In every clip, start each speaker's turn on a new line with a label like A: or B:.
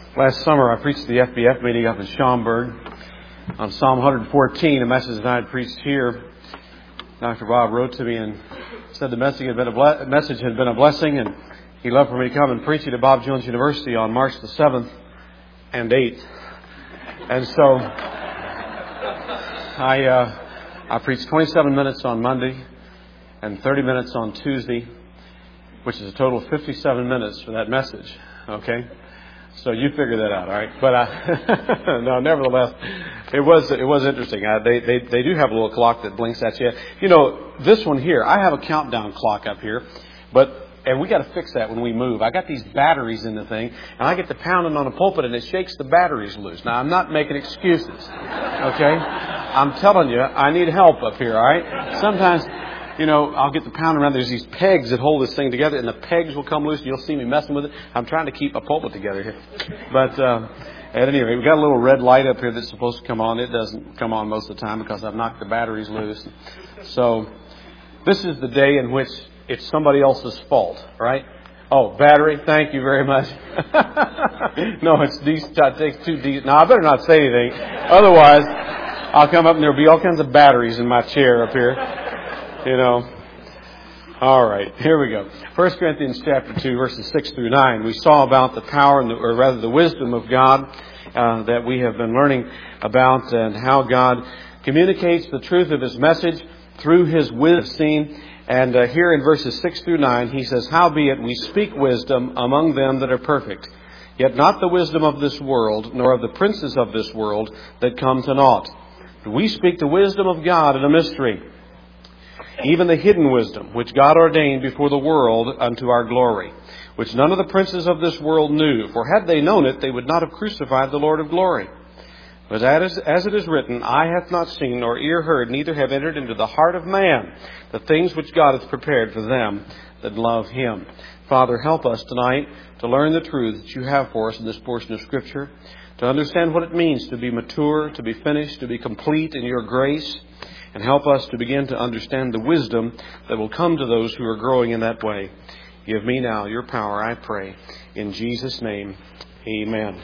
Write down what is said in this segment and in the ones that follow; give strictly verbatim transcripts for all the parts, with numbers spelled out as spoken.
A: Last summer, I preached at the F B F meeting up in Schaumburg on Psalm one fourteen, a message that I had preached here. Doctor Bob wrote to me and said the message had been a ble- message had been a blessing, and he'd love for me to come and preach it at Bob Jones University on March the seventh and eighth. And so I uh, I preached twenty-seven minutes on Monday and thirty minutes on Tuesday, which is a total of fifty-seven minutes for that message. Okay? So you figure that out, all right? But uh, no, nevertheless, it was it was interesting. Uh, they they they do have a little clock that blinks at you. You know, this one here, I have a countdown clock up here, but and we got to fix that when we move. I got these batteries in the thing, and I get to pounding on the pulpit, and it shakes the batteries loose. Now, I'm not making excuses, okay? I'm telling you, I need help up here, all right? Sometimes, you know, I'll get the pound around. There's these pegs that hold this thing together, and the pegs will come loose, and you'll see me messing with it. I'm trying to keep a pulpit together here. But uh, at any rate, we've got a little red light up here that's supposed to come on. It doesn't come on most of the time because I've knocked the batteries loose. So this is the day in which it's somebody else's fault, right? Oh, battery, thank you very much. No, it's decent. It takes two decent. No, I better not say anything. Otherwise, I'll come up and there'll be all kinds of batteries in my chair up here. You know. All right, here we go. First Corinthians chapter two, verses six through nine. We saw about the power, and the, or rather the wisdom of God uh, that we have been learning about, and how God communicates the truth of His message through His wisdom. And uh, here in verses six through nine, he says, "Howbeit we speak wisdom among them that are perfect, yet not the wisdom of this world, nor of the princes of this world that come to naught. But we speak the wisdom of God in a mystery, even the hidden wisdom, which God ordained before the world unto our glory, which none of the princes of this world knew. For had they known it, they would not have crucified the Lord of glory. But as, as it is written, eye hath not seen, nor ear heard, neither have entered into the heart of man the things which God hath prepared for them that love Him." Father, help us tonight to learn the truth that You have for us in this portion of Scripture, to understand what it means to be mature, to be finished, to be complete in Your grace, and help us to begin to understand the wisdom that will come to those who are growing in that way. Give me now Your power, I pray. In Jesus' name, amen.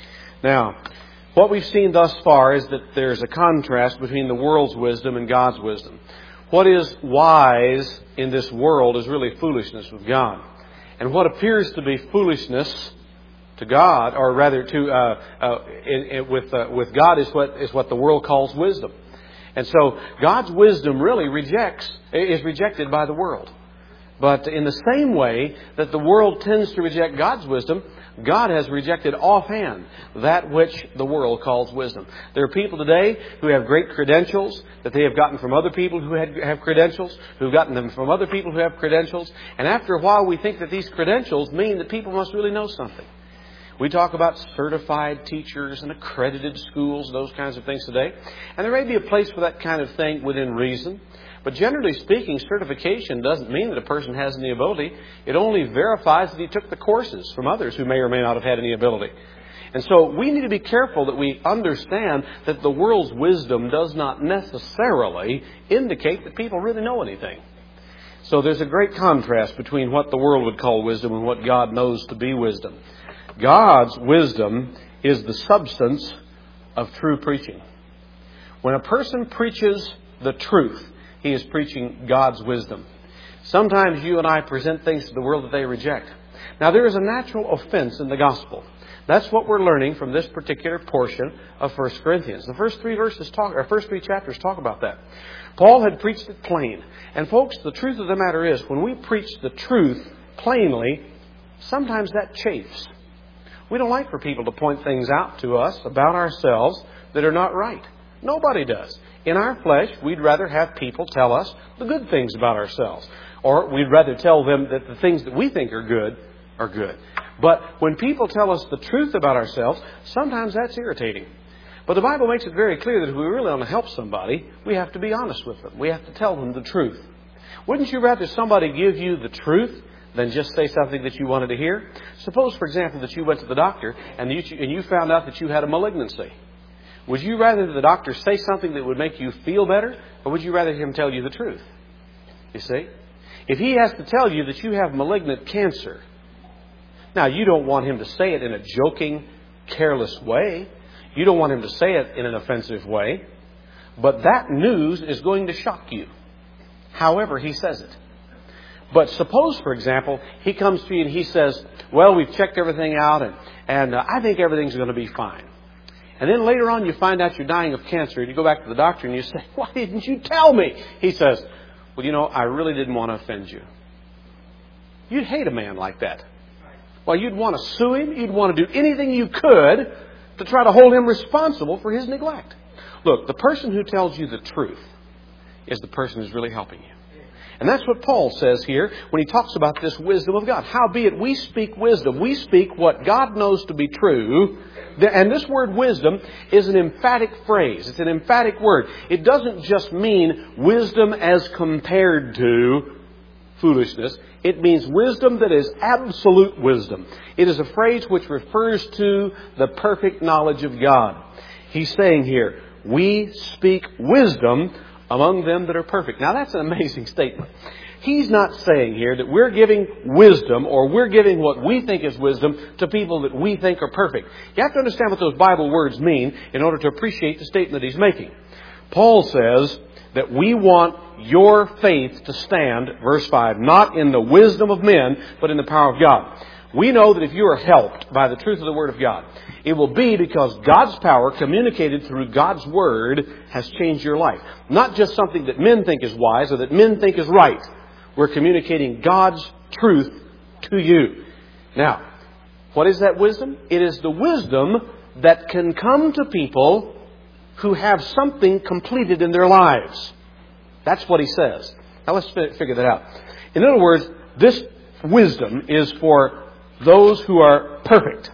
A: Now, what we've seen thus far is that there's a contrast between the world's wisdom and God's wisdom. What is wise in this world is really foolishness with God. And what appears to be foolishness to God, or rather to uh, uh, in, in, with uh, with God, is what is what the world calls wisdom. And so God's wisdom really rejects is rejected by the world. But in the same way that the world tends to reject God's wisdom, God has rejected offhand that which the world calls wisdom. There are people today who have great credentials that they have gotten from other people who had, have credentials, who've gotten them from other people who have credentials. And after a while, we think that these credentials mean that people must really know something. We talk about certified teachers and accredited schools, those kinds of things today. And there may be a place for that kind of thing within reason. But generally speaking, certification doesn't mean that a person has any ability. It only verifies that he took the courses from others who may or may not have had any ability. And so we need to be careful that we understand that the world's wisdom does not necessarily indicate that people really know anything. So there's a great contrast between what the world would call wisdom and what God knows to be wisdom. God's wisdom is the substance of true preaching. When a person preaches the truth, he is preaching God's wisdom. Sometimes you and I present things to the world that they reject. Now, there is a natural offense in the gospel. That's what we're learning from this particular portion of First Corinthians. The first three verses talk, or first three chapters talk about that. Paul had preached it plain. And folks, the truth of the matter is, when we preach the truth plainly, sometimes that chafes. We don't like for people to point things out to us about ourselves that are not right. Nobody does. In our flesh, we'd rather have people tell us the good things about ourselves. Or we'd rather tell them that the things that we think are good are good. But when people tell us the truth about ourselves, sometimes that's irritating. But the Bible makes it very clear that if we really want to help somebody, we have to be honest with them. We have to tell them the truth. Wouldn't you rather somebody give you the truth than just say something that you wanted to hear? Suppose, for example, that you went to the doctor and you, and you found out that you had a malignancy. Would you rather the doctor say something that would make you feel better, or would you rather him tell you the truth? You see? If he has to tell you that you have malignant cancer, now you don't want him to say it in a joking careless way. You don't want him to say it in an offensive way. But that news is going to shock you, however he says it. But suppose, for example, he comes to you and he says, well, we've checked everything out and, and uh, I think everything's going to be fine. And then later on you find out you're dying of cancer and you go back to the doctor and you say, why didn't you tell me? He says, well, you know, I really didn't want to offend you. You'd hate a man like that. Well, you'd want to sue him. You'd want to do anything you could to try to hold him responsible for his neglect. Look, the person who tells you the truth is the person who's really helping you. And that's what Paul says here when he talks about this wisdom of God. Howbeit we speak wisdom. We speak what God knows to be true. And this word wisdom is an emphatic phrase. It's an emphatic word. It doesn't just mean wisdom as compared to foolishness. It means wisdom that is absolute wisdom. It is a phrase which refers to the perfect knowledge of God. He's saying here, we speak wisdom among them that are perfect. Now that's an amazing statement. He's not saying here that we're giving wisdom or we're giving what we think is wisdom to people that we think are perfect. You have to understand what those Bible words mean in order to appreciate the statement he's making. Paul says that we want your faith to stand, verse five, not in the wisdom of men, but in the power of God. We know that if you are helped by the truth of the Word of God, it will be because God's power communicated through God's Word has changed your life. Not just something that men think is wise or that men think is right. We're communicating God's truth to you. Now, what is that wisdom? It is the wisdom that can come to people who have something completed in their lives. That's what he says. Now let's figure that out. In other words, this wisdom is for those who are perfect.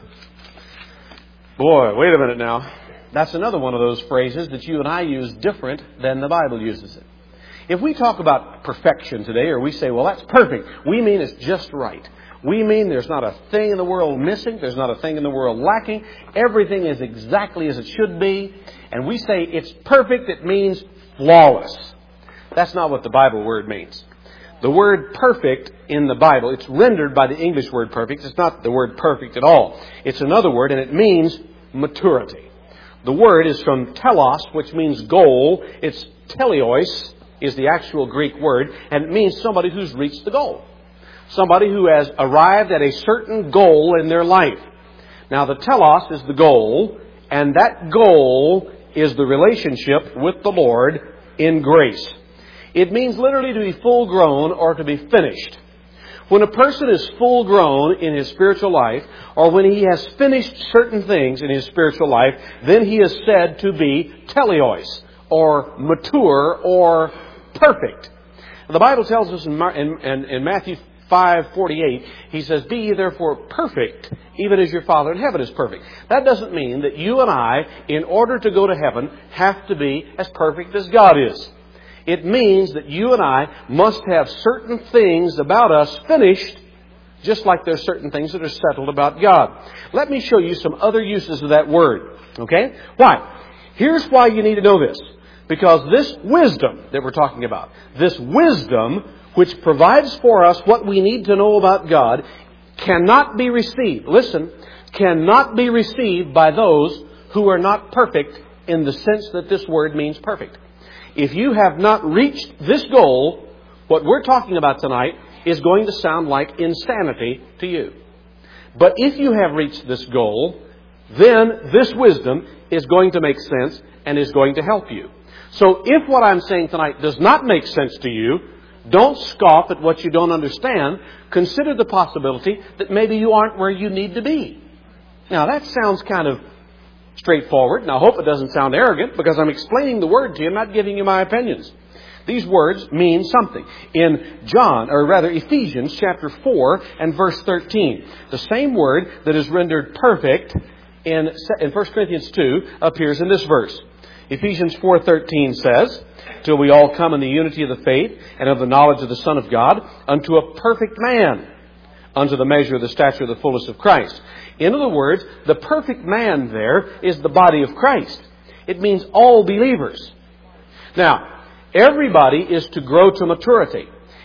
A: Boy, wait a minute now. That's another one of those phrases that you and I use different than the Bible uses it. If we talk about perfection today, or we say, well, that's perfect, we mean it's just right. We mean there's not a thing in the world missing. There's not a thing in the world lacking. Everything is exactly as it should be. And we say it's perfect, it means flawless. That's not what the Bible word means. The word perfect in the Bible, it's rendered by the English word perfect. It's not the word perfect at all. It's another word, and it means maturity. The word is from telos, which means goal. It's teleos is the actual Greek word, and it means somebody who's reached the goal. Somebody who has arrived at a certain goal in their life. Now, the telos is the goal, and that goal is the relationship with the Lord in grace. It means literally to be full grown or to be finished. When a person is full grown in his spiritual life, or when he has finished certain things in his spiritual life, then he is said to be teleos, or mature, or perfect. The Bible tells us in, in, in, in Matthew five forty-eight, he says, be ye therefore perfect, even as your Father in heaven is perfect. That doesn't mean that you and I, in order to go to heaven, have to be as perfect as God is. It means that you and I must have certain things about us finished, just like there's certain things that are settled about God. Let me show you some other uses of that word. Okay? Why? Here's why you need to know this. Because this wisdom that we're talking about, this wisdom which provides for us what we need to know about God, cannot be received, listen, cannot be received by those who are not perfect in the sense that this word means perfect. If you have not reached this goal, what we're talking about tonight is going to sound like insanity to you. But if you have reached this goal, then this wisdom is going to make sense and is going to help you. So if what I'm saying tonight does not make sense to you, don't scoff at what you don't understand. Consider the possibility that maybe you aren't where you need to be. Now that sounds kind of straightforward, and I hope it doesn't sound arrogant because I'm explaining the word to you. I'm not giving you my opinions. These words mean something. In John, or rather Ephesians chapter four and verse thirteen, the same word that is rendered perfect in, in First Corinthians two appears in this verse. Ephesians four thirteen says, till we all come in the unity of the faith and of the knowledge of the Son of God, unto a perfect man, unto the measure of the stature of the fullness of Christ. In other words, the perfect man there is the body of Christ. It means all believers. Now, everybody is to grow to maturity.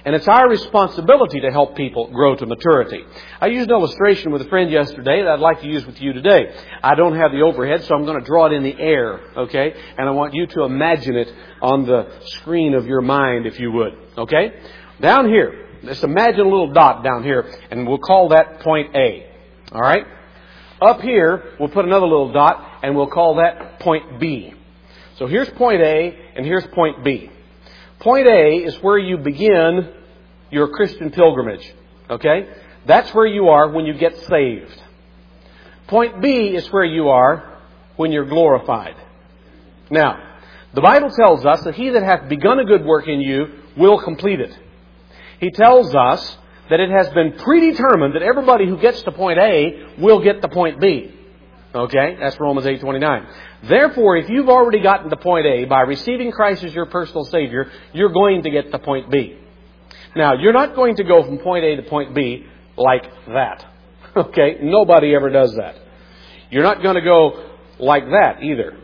A: And it's our responsibility to help people grow to maturity. I used an illustration with a friend yesterday that I'd like to use with you today. I don't have the overhead, so I'm going to draw it in the air, okay? And I want you to imagine it on the screen of your mind, if you would, okay? Down here, just imagine a little dot down here, and we'll call that point A, all right? Up here, we'll put another little dot, and we'll call that point B. So here's point A, and here's point B. Point A is where you begin your Christian pilgrimage. Okay? That's where you are when you get saved. Point B is where you are when you're glorified. Now, the Bible tells us that he that hath begun a good work in you will complete it. He tells us that it has been predetermined that everybody who gets to point A will get to point B. Okay? That's Romans eight twenty-nine. Therefore, if you've already gotten to point A by receiving Christ as your personal Savior, you're going to get to point B. Now, you're not going to go from point A to point B like that. Okay? Nobody ever does that. You're not going to go like that either.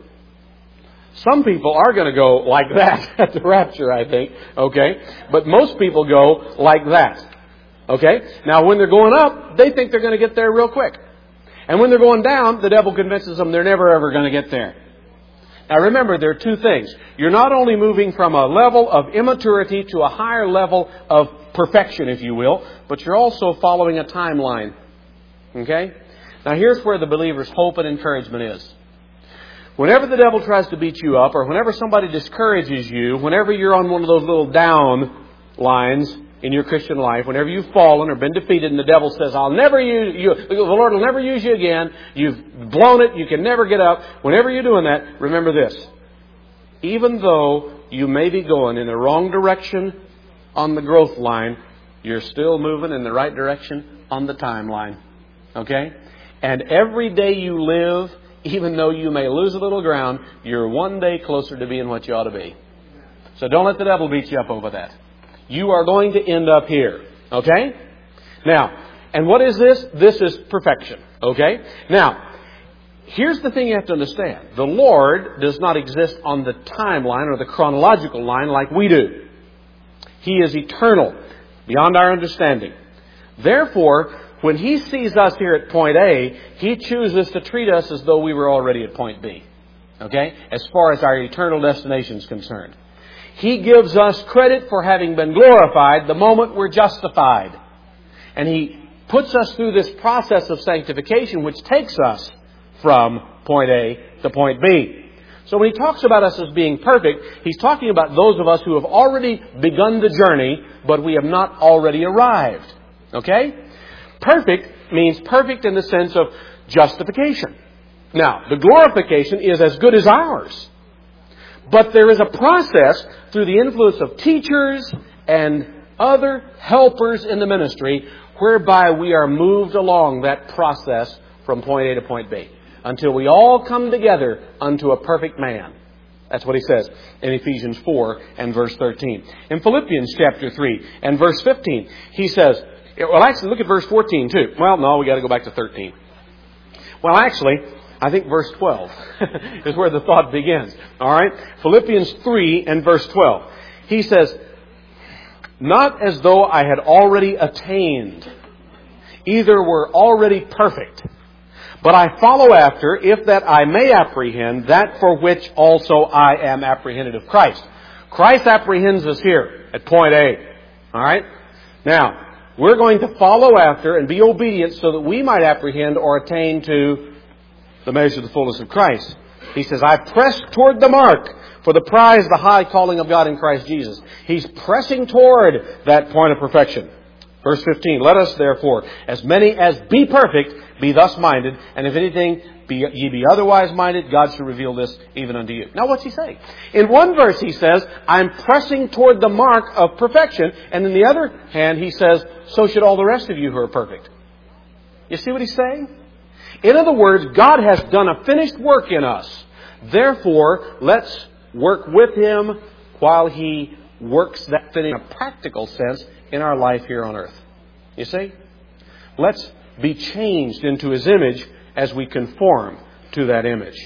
A: Some people are going to go like that at the rapture, I think. Okay? But most people go like that. Okay? Now, when they're going up, they think they're going to get there real quick. And when they're going down, the devil convinces them they're never ever going to get there. Now remember, there are two things. You're not only moving from a level of immaturity to a higher level of perfection, if you will, but you're also following a timeline. Okay? Now here's where the believer's hope and encouragement is. Whenever the devil tries to beat you up, or whenever somebody discourages you, whenever you're on one of those little down lines in your Christian life, whenever you've fallen or been defeated and the devil says, I'll never use you, the Lord will never use you again, you've blown it, you can never get up. Whenever you're doing that, remember this. Even though you may be going in the wrong direction on the growth line, you're still moving in the right direction on the timeline. Okay? And every day you live, even though you may lose a little ground, you're one day closer to being what you ought to be. So don't let the devil beat you up over that. You are going to end up here. Okay? Now, and what is this? This is perfection. Okay? Now, here's the thing you have to understand. The Lord does not exist on the timeline or the chronological line like we do. He is eternal, beyond our understanding. Therefore, when He sees us here at point A, He chooses to treat us as though we were already at point B. Okay? As far as our eternal destination is concerned. He gives us credit for having been glorified the moment we're justified. And He puts us through this process of sanctification, which takes us from point A to point B. So when He talks about us as being perfect, He's talking about those of us who have already begun the journey, but we have not already arrived. Okay? Perfect means perfect in the sense of justification. Now, the glorification is as good as ours. But there is a process through the influence of teachers and other helpers in the ministry whereby we are moved along that process from point A to point B until we all come together unto a perfect man. That's what he says in Ephesians four and verse thirteen. In Philippians chapter three and verse fifteen, he says, well, actually, look at verse fourteen too. Well, no, we got to go back to thirteen. Well, actually, I think verse twelve is where the thought begins. All right? Philippians three and verse twelve. He says, not as though I had already attained, either were already perfect, but I follow after, if that I may apprehend that for which also I am apprehended of Christ. Christ apprehends us here at point A. All right? Now, we're going to follow after and be obedient so that we might apprehend or attain to the measure of the fullness of Christ. He says, I press toward the mark for the prize, the high calling of God in Christ Jesus. He's pressing toward that point of perfection. Verse fifteen, let us therefore, as many as be perfect, be thus minded, and if anything be, ye be otherwise minded, God shall reveal this even unto you. Now what's he saying? In one verse he says, I'm pressing toward the mark of perfection, and in the other hand he says, so should all the rest of you who are perfect. You see what he's saying? In other words, God has done a finished work in us. Therefore, let's work with Him while He works that thing in a practical sense in our life here on earth. You see? Let's be changed into His image as we conform to that image.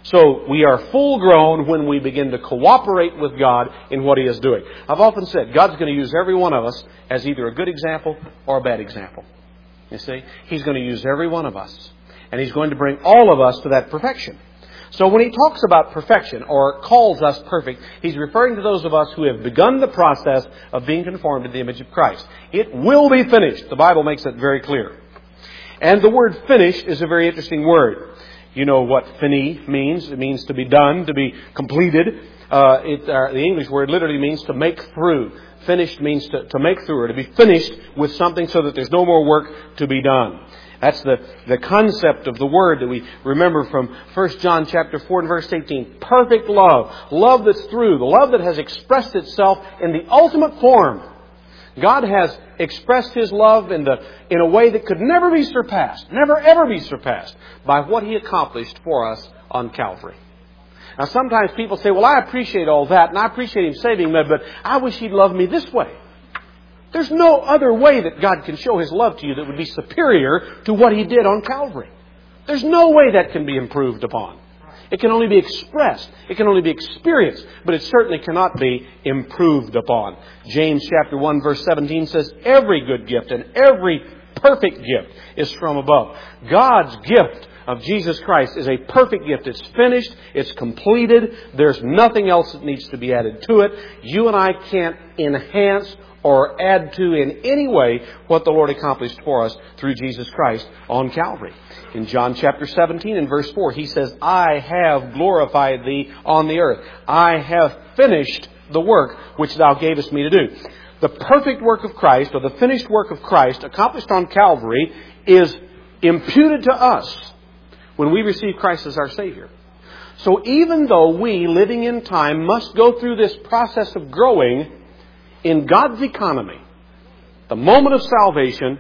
A: So we are full grown when we begin to cooperate with God in what He is doing. I've often said God's going to use every one of us as either a good example or a bad example. You see? He's going to use every one of us. And He's going to bring all of us to that perfection. So when He talks about perfection or calls us perfect, He's referring to those of us who have begun the process of being conformed to the image of Christ. It will be finished. The Bible makes it very clear. And the word finished is a very interesting word. You know what fini means. It means to be done, to be completed. Uh, it, uh, the English word literally means to make through. Finished means to, to make through, or to be finished with something so that there's no more work to be done. That's the, the concept of the word that we remember from First John chapter four and verse eighteen. Perfect love. Love that's through. The love that has expressed itself in the ultimate form. God has expressed His love in the in a way that could never be surpassed, never ever be surpassed by what He accomplished for us on Calvary. Now sometimes people say, well, I appreciate all that and I appreciate Him saving me, but I wish He'd love me this way. There's no other way that God can show His love to you that would be superior to what He did on Calvary. There's no way that can be improved upon. It can only be expressed. It can only be experienced. But it certainly cannot be improved upon. James chapter one verse seventeen says, every good gift and every perfect gift is from above. God's gift of Jesus Christ is a perfect gift. It's finished. It's completed. There's nothing else that needs to be added to it. You and I can't enhance or add to in any way what the Lord accomplished for us through Jesus Christ on Calvary. In John chapter seventeen and verse four, He says, I have glorified Thee on the earth. I have finished the work which Thou gavest me to do. The perfect work of Christ, or the finished work of Christ accomplished on Calvary, is imputed to us when we receive Christ as our Savior. So even though we, living in time, must go through this process of growing in God's economy, the moment of salvation,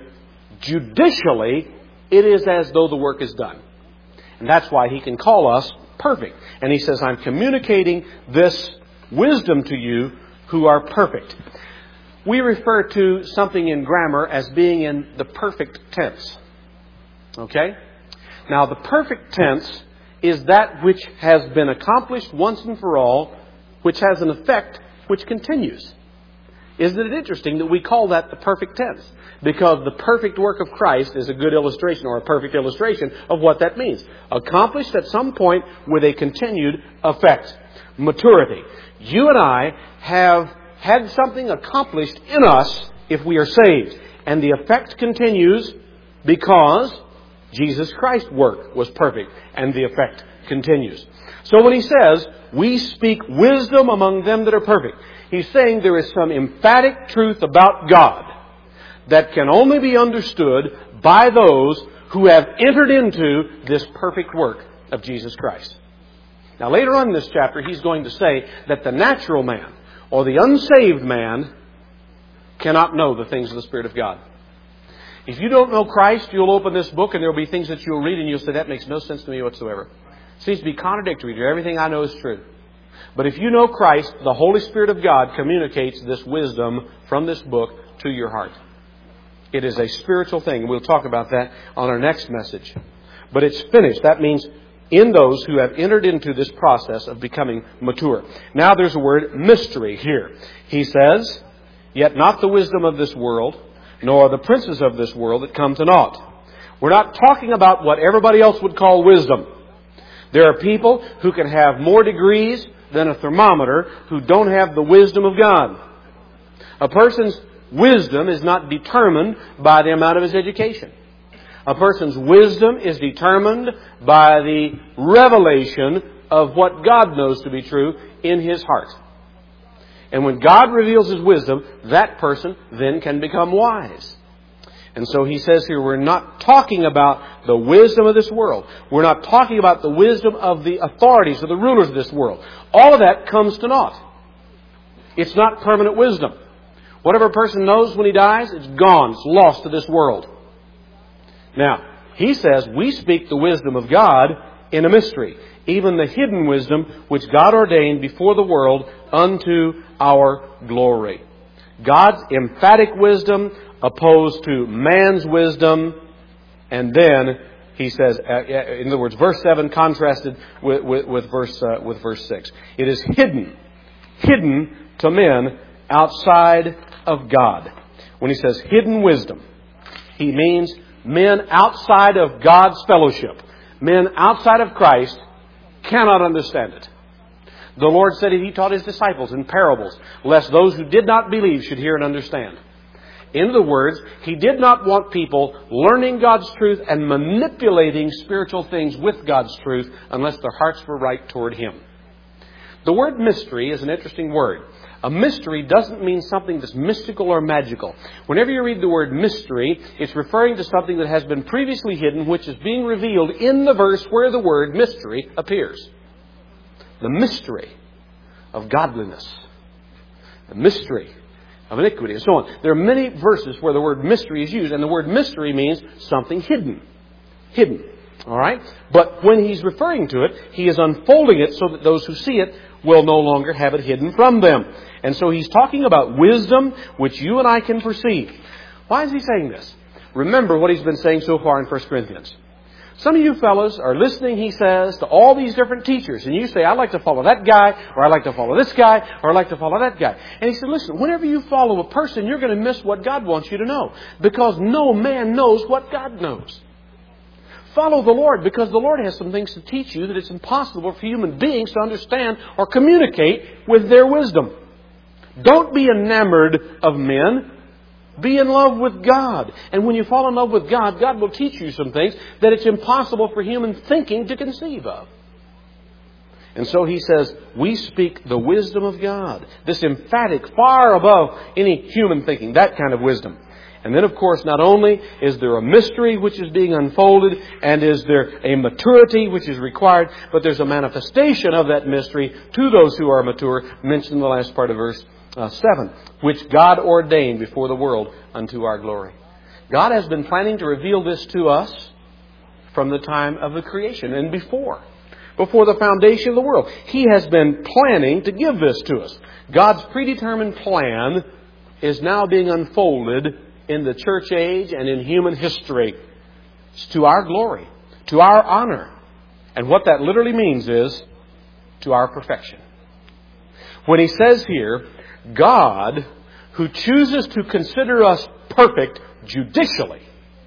A: judicially, it is as though the work is done. And that's why He can call us perfect. And He says, I'm communicating this wisdom to you who are perfect. We refer to something in grammar as being in the perfect tense. Okay? Now, the perfect tense is that which has been accomplished once and for all, which has an effect which continues. Isn't it interesting that we call that the perfect tense? Because the perfect work of Christ is a good illustration, or a perfect illustration of what that means. Accomplished at some point with a continued effect. Maturity. You and I have had something accomplished in us if we are saved. And the effect continues because Jesus Christ's work was perfect. And the effect continues. So when He says, we speak wisdom among them that are perfect, He's saying there is some emphatic truth about God that can only be understood by those who have entered into this perfect work of Jesus Christ. Now later on in this chapter, He's going to say that the natural man, or the unsaved man, cannot know the things of the Spirit of God. If you don't know Christ, you'll open this book and there will be things that you'll read and you'll say, that makes no sense to me whatsoever. It seems to be contradictory to everything I know is true. But if you know Christ, the Holy Spirit of God communicates this wisdom from this book to your heart. It is a spiritual thing. We'll talk about that on our next message. But it's finished. That means in those who have entered into this process of becoming mature. Now there's a word mystery here. He says, yet not the wisdom of this world, nor the princes of this world that come to naught. We're not talking about what everybody else would call wisdom. There are people who can have more degrees than a thermometer who don't have the wisdom of God. A person's wisdom is not determined by the amount of his education. A person's wisdom is determined by the revelation of what God knows to be true in his heart. And when God reveals His wisdom, that person then can become wise. And so He says here, we're not talking about the wisdom of this world. We're not talking about the wisdom of the authorities or the rulers of this world. All of that comes to naught. It's not permanent wisdom. Whatever a person knows when he dies, it's gone. It's lost to this world. Now, He says we speak the wisdom of God in a mystery, even the hidden wisdom which God ordained before the world unto our glory. God's emphatic wisdom opposed to man's wisdom, and then he says, uh, in other words, verse seven contrasted with, with, with, verse, uh, with verse six. It is hidden, hidden to men outside of God. When he says hidden wisdom, he means men outside of God's fellowship. Men outside of Christ cannot understand it. The Lord said it, He taught His disciples in parables, lest those who did not believe should hear and understand. In other words, He did not want people learning God's truth and manipulating spiritual things with God's truth unless their hearts were right toward Him. The word mystery is an interesting word. A mystery doesn't mean something that's mystical or magical. Whenever you read the word mystery, it's referring to something that has been previously hidden, which is being revealed in the verse where the word mystery appears. The mystery of godliness. The mystery of iniquity, and so on. There are many verses where the word mystery is used, and the word mystery means something hidden. Hidden. All right? But when He's referring to it, He is unfolding it so that those who see it will no longer have it hidden from them. And so He's talking about wisdom which you and I can perceive. Why is He saying this? Remember what He's been saying so far in First Corinthians. Some of you fellows are listening, he says, to all these different teachers. And you say, I'd like to follow that guy, or I'd like to follow this guy, or I'd like to follow that guy. And he said, listen, whenever you follow a person, you're going to miss what God wants you to know. Because no man knows what God knows. Follow the Lord, because the Lord has some things to teach you that it's impossible for human beings to understand or communicate with their wisdom. Don't be enamored of men. Be in love with God. And when you fall in love with God, God will teach you some things that it's impossible for human thinking to conceive of. And so He says, we speak the wisdom of God. This emphatic, far above any human thinking, that kind of wisdom. And then, of course, not only is there a mystery which is being unfolded, and is there a maturity which is required, but there's a manifestation of that mystery to those who are mature, mentioned in the last part of verse Uh, seven, which God ordained before the world unto our glory. God has been planning to reveal this to us from the time of the creation and before. Before the foundation of the world. He has been planning to give this to us. God's predetermined plan is now being unfolded in the church age and in human history. It's to our glory, to our honor. And what that literally means is to our perfection. When He says here, God, who chooses to consider us perfect judicially,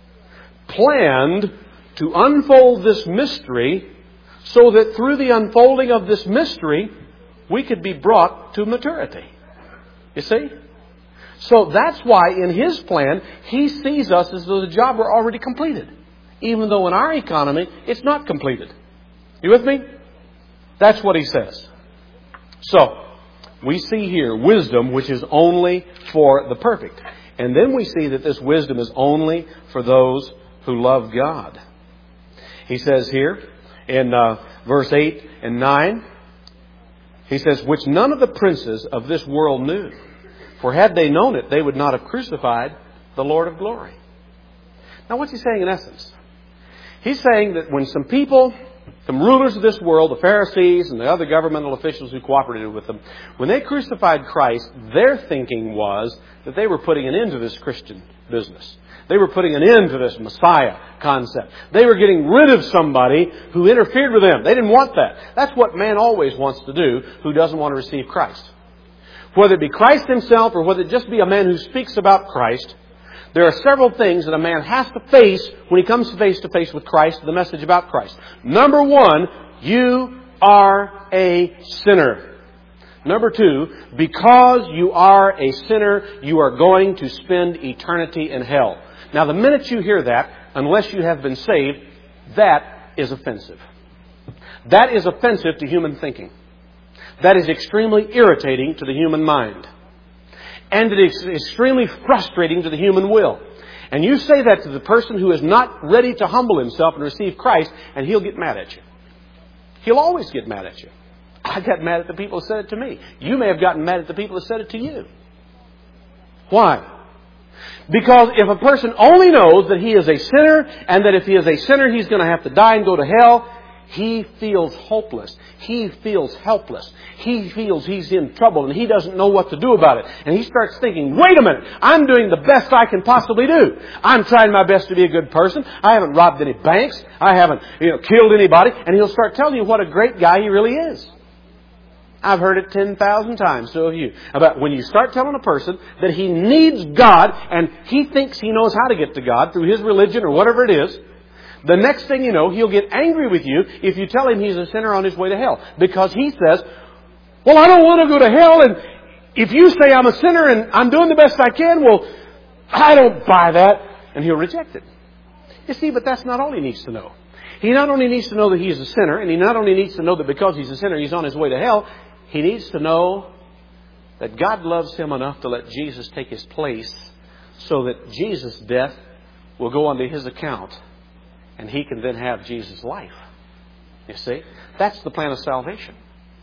A: planned to unfold this mystery so that through the unfolding of this mystery, we could be brought to maturity. You see? So that's why in His plan, He sees us as though the job were already completed. Even though in our economy, it's not completed. You with me? That's what He says. So, we see here wisdom which is only for the perfect. And then we see that this wisdom is only for those who love God. He says here in uh, verse eight and nine, He says, which none of the princes of this world knew. For had they known it, they would not have crucified the Lord of glory. Now what's He saying in essence? He's saying that when some people, some rulers of this world, the Pharisees and the other governmental officials who cooperated with them, when they crucified Christ, their thinking was that they were putting an end to this Christian business. They were putting an end to this Messiah concept. They were getting rid of somebody who interfered with them. They didn't want that. That's what man always wants to do who doesn't want to receive Christ. Whether it be Christ Himself or whether it just be a man who speaks about Christ, there are several things that a man has to face when he comes face to face with Christ, the message about Christ. Number one, you are a sinner. Number two, because you are a sinner, you are going to spend eternity in hell. Now, the minute you hear that, unless you have been saved, that is offensive. That is offensive to human thinking. That is extremely irritating to the human mind. And it is extremely frustrating to the human will. And you say that to the person who is not ready to humble himself and receive Christ, and he'll get mad at you. He'll always get mad at you. I got mad at the people who said it to me. You may have gotten mad at the people who said it to you. Why? Because if a person only knows that he is a sinner, and that if he is a sinner he's going to have to die and go to hell,
B: He feels hopeless. He feels helpless. He feels he's in trouble and he doesn't know what to do about it. And he starts thinking, wait a minute, I'm doing the best I can possibly do. I'm trying my best to be a good person. I haven't robbed any banks. I haven't, you know, killed anybody. And he'll start telling you what a great guy he really is. I've heard it ten thousand times, so have you. About when you start telling a person that he needs God and he thinks he knows how to get to God through his religion or whatever it is, the next thing you know, he'll get angry with you if you tell him he's a sinner on his way to hell. Because he says, well, I don't want to go to hell, and if you say I'm a sinner and I'm doing the best I can, well, I don't buy that. And he'll reject it. You see, but that's not all he needs to know. He not only needs to know that he's a sinner, and he not only needs to know that because he's a sinner he's on his way to hell, he needs to know that God loves him enough to let Jesus take his place so that Jesus' death will go onto his account. And he can then have Jesus' life. You see? That's the plan of salvation.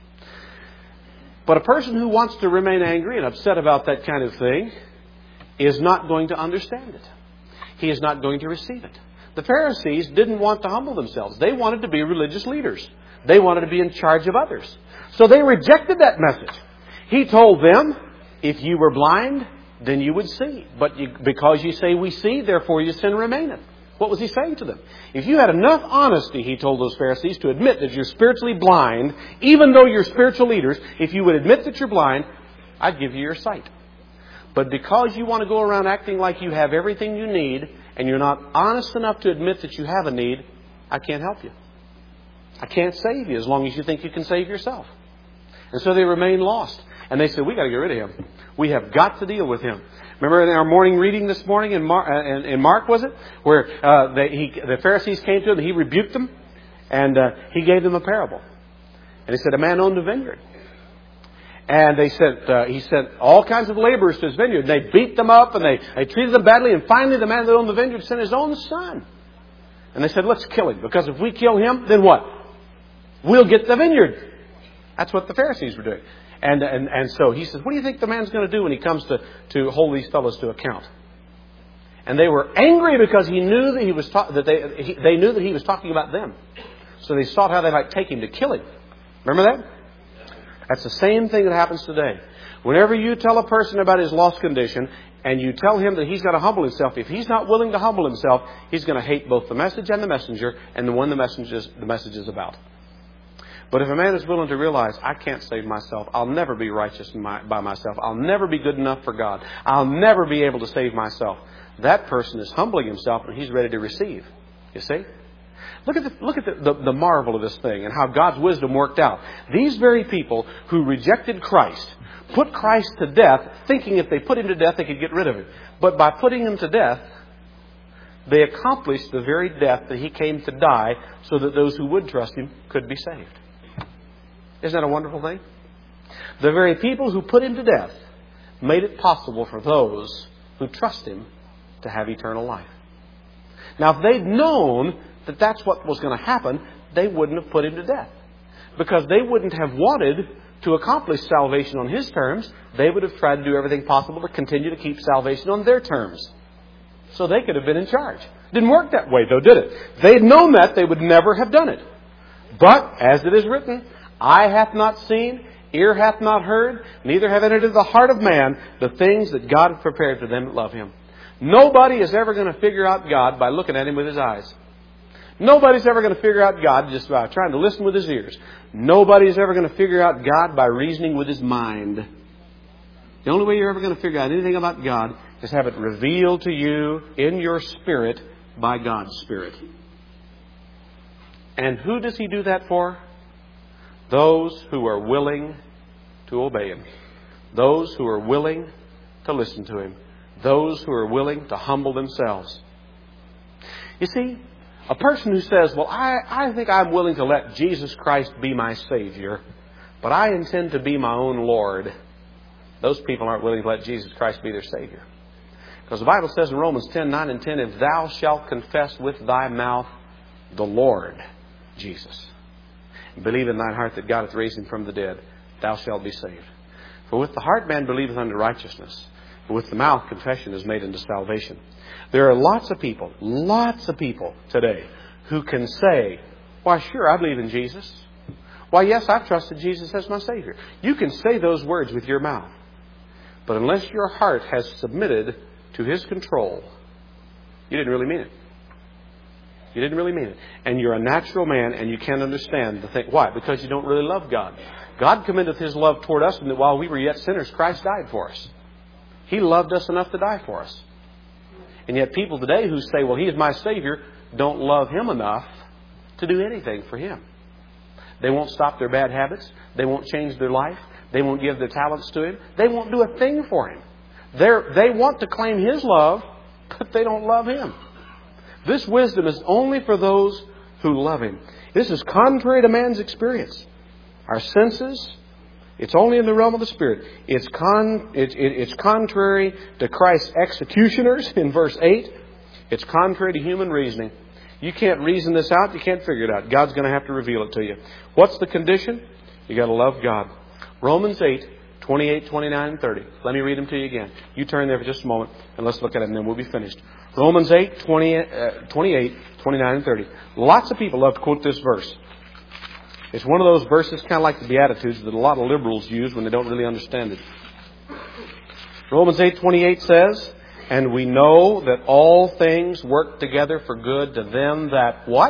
B: But a person who wants to remain angry and upset about that kind of thing is not going to understand it. He is not going to receive it. The Pharisees didn't want to humble themselves. They wanted to be religious leaders. They wanted to be in charge of others. So they rejected that message. He told them, if you were blind, then you would see. But you, because you say we see, therefore your sin remaineth. What was he saying to them? If you had enough honesty, he told those Pharisees, to admit that you're spiritually blind, even though you're spiritual leaders, if you would admit that you're blind, I'd give you your sight. But because you want to go around acting like you have everything you need, and you're not honest enough to admit that you have a need, I can't help you. I can't save you as long as you think you can save yourself. And so they remain lost. And they said, we got to get rid of him. We have got to deal with him. Remember in our morning reading this morning in Mark, uh, in, in Mark was it? Where uh, they, he, the Pharisees came to him and he rebuked them. And uh, he gave them a parable. And he said, a man owned a vineyard. And they said, uh, he sent all kinds of laborers to his vineyard. And they beat them up and they, they treated them badly. And finally the man that owned the vineyard sent his own son. And they said, let's kill him. Because if we kill him, then what? We'll get the vineyard. That's what the Pharisees were doing. And, and and so he says, what do you think the man's going to do when he comes to, to hold these fellows to account? And they were angry because he knew that he was ta- that they he, they knew that he was talking about them. So they sought how they might take him to kill him. Remember that? That's the same thing that happens today. Whenever you tell a person about his lost condition and you tell him that he's got to humble himself, if he's not willing to humble himself, he's going to hate both the message and the messenger and the one the message is, the message is about. But if a man is willing to realize, I can't save myself, I'll never be righteous by myself, I'll never be good enough for God, I'll never be able to save myself, that person is humbling himself and he's ready to receive. You see? Look at the, look at the, the, the marvel of this thing and how God's wisdom worked out. These very people who rejected Christ put Christ to death, thinking if they put him to death they could get rid of him. But by putting him to death, they accomplished the very death that he came to die so that those who would trust him could be saved. Isn't that a wonderful thing? The very people who put him to death made it possible for those who trust him to have eternal life. Now, if they'd known that that's what was going to happen, they wouldn't have put him to death. Because they wouldn't have wanted to accomplish salvation on his terms. They would have tried to do everything possible to continue to keep salvation on their terms. So they could have been in charge. Didn't work that way, though, did it? If they'd known that, they would never have done it. But, as it is written, eye hath not seen, ear hath not heard, neither have entered into the heart of man the things that God hath prepared for them that love him. Nobody is ever going to figure out God by looking at him with his eyes. Nobody's ever going to figure out God just by trying to listen with his ears. Nobody's ever going to figure out God by reasoning with his mind. The only way you're ever going to figure out anything about God is have it revealed to you in your spirit by God's Spirit. And who does he do that for? Those who are willing to obey him. Those who are willing to listen to him. Those who are willing to humble themselves. You see, a person who says, well, I, I think I'm willing to let Jesus Christ be my Savior, but I intend to be my own Lord. Those people aren't willing to let Jesus Christ be their Savior. Because the Bible says in Romans ten, nine and ten, if thou shalt confess with thy mouth the Lord Jesus, and believe in thine heart that God hath raised him from the dead, thou shalt be saved. For with the heart man believeth unto righteousness, but with the mouth confession is made unto salvation. There are lots of people, lots of people today who can say, Why, sure, I believe in Jesus. Why, yes, I've trusted Jesus as my Savior. You can say those words with your mouth. But unless your heart has submitted to His control, you didn't really mean it. You didn't really mean it. And you're a natural man and you can't understand the thing. Why? Because you don't really love God. God commendeth His love toward us, and that while we were yet sinners, Christ died for us. He loved us enough to die for us. And yet people today who say, well, He is my Savior, don't love Him enough to do anything for Him. They won't stop their bad habits. They won't change their life. They won't give their talents to Him. They won't do a thing for Him. They're, they want to claim His love, but they don't love Him. This wisdom is only for those who love Him. This is contrary to man's experience. Our senses, it's only in the realm of the Spirit. It's, con, it, it, it's contrary to Christ's executioners in verse eight. It's contrary to human reasoning. You can't reason this out. You can't figure it out. God's going to have to reveal it to you. What's the condition? You got to love God. Romans eight, twenty-eight, twenty-nine, and thirty. Let me read them to you again. You turn there for just a moment and let's look at it, and then we'll be finished. Romans eight, twenty, uh, twenty-eight, twenty-nine, and thirty. Lots of people love to quote this verse. It's one of those verses, kind of like the Beatitudes, that a lot of liberals use when they don't really understand it. Romans eight, twenty-eight says, and we know that all things work together for good to them that what?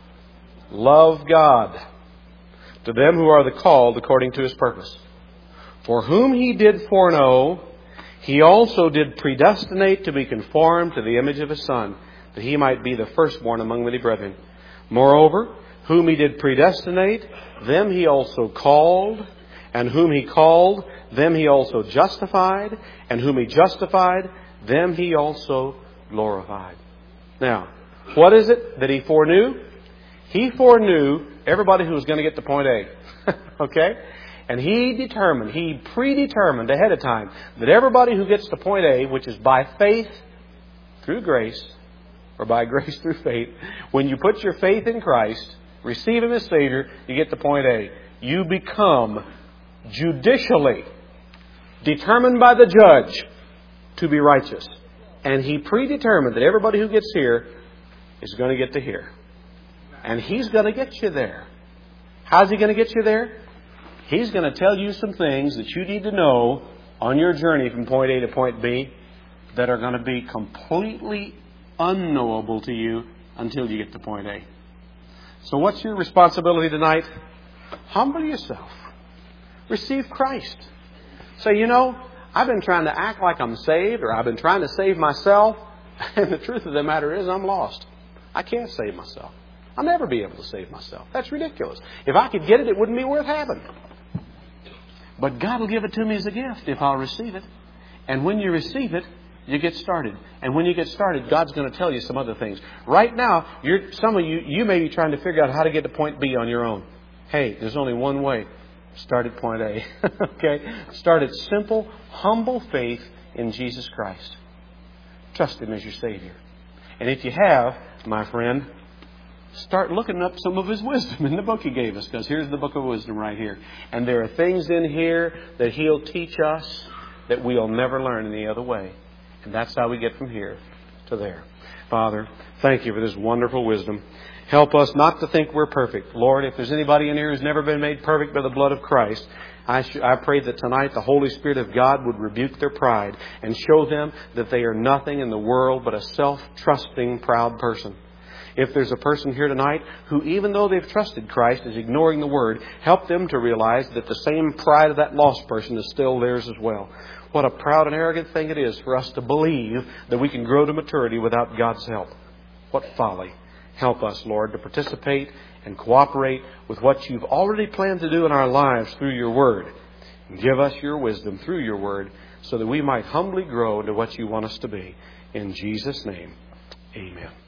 B: Love God. To them who are the called according to His purpose. For whom He did foreknow, He also did predestinate to be conformed to the image of His Son, that He might be the firstborn among many brethren. Moreover, whom He did predestinate, them He also called. And whom He called, them He also justified. And whom He justified, them He also glorified. Now, what is it that He foreknew? He foreknew everybody who was going to get to point A. Okay? And He determined, He predetermined ahead of time that everybody who gets to point A, which is by faith through grace, or by grace through faith, when you put your faith in Christ, receive Him as Savior, you get to point A. You become judicially determined by the judge to be righteous. And He predetermined that everybody who gets here is going to get to here. And He's going to get you there. How's He going to get you there? He's going to tell you some things that you need to know on your journey from point A to point B that are going to be completely unknowable to you until you get to point A. So what's your responsibility tonight? Humble yourself. Receive Christ. Say, you know, I've been trying to act like I'm saved, or I've been trying to save myself, and the truth of the matter is I'm lost. I can't save myself. I'll never be able to save myself. That's ridiculous. If I could get it, it wouldn't be worth having. But God will give it to me as a gift if I'll receive it. And when you receive it, you get started. And when you get started, God's going to tell you some other things. Right now, you're, some of you, you may be trying to figure out how to get to point B on your own. Hey, there's only one way. Start at point A. Okay? Start at simple, humble faith in Jesus Christ. Trust Him as your Savior. And if you have, my friend, start looking up some of His wisdom in the book He gave us, because here's the book of wisdom right here. And there are things in here that He'll teach us that we'll never learn any other way. And that's how we get from here to there. Father, thank You for this wonderful wisdom. Help us not to think we're perfect. Lord, if there's anybody in here who's never been made perfect by the blood of Christ, I, sh- I pray that tonight the Holy Spirit of God would rebuke their pride and show them that they are nothing in the world but a self-trusting, proud person. If there's a person here tonight who, even though they've trusted Christ, is ignoring the Word, help them to realize that the same pride of that lost person is still theirs as well. What a proud and arrogant thing it is for us to believe that we can grow to maturity without God's help. What folly. Help us, Lord, to participate and cooperate with what You've already planned to do in our lives through Your Word. And give us Your wisdom through Your Word so that we might humbly grow into what You want us to be. In Jesus' name, amen.